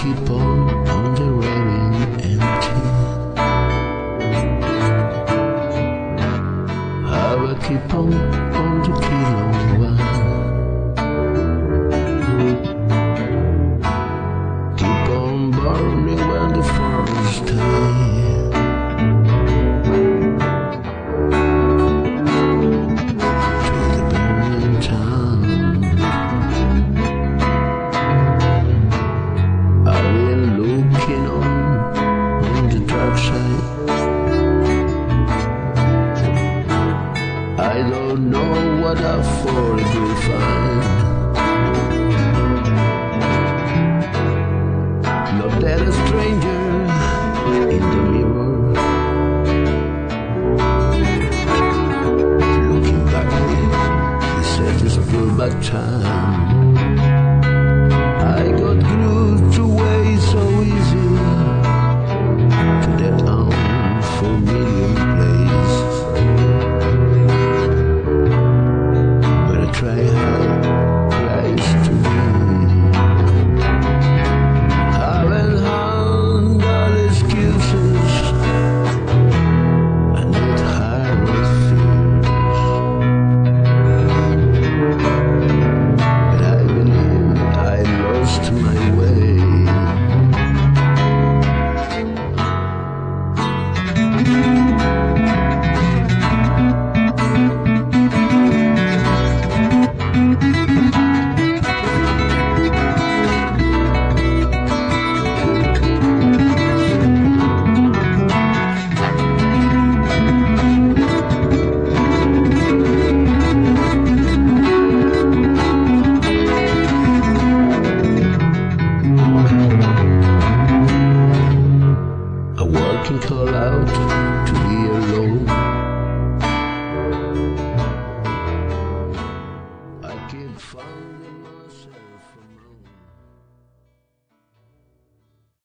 keep on the railing empty. I will keep on the kilo one. Keep on burning when the forest die. To the burning town. I've been looking on the dark side. I don't know what I for it will find. Not that a stranger in the mirror, looking back at me, he said it's full-back time. I got glued to way so easy to that unfamiliar place. Try hard, rise to me. Haven't handled excuses and not hard fears. But I believe I lost my way. Can call out to be alone. I keep fun.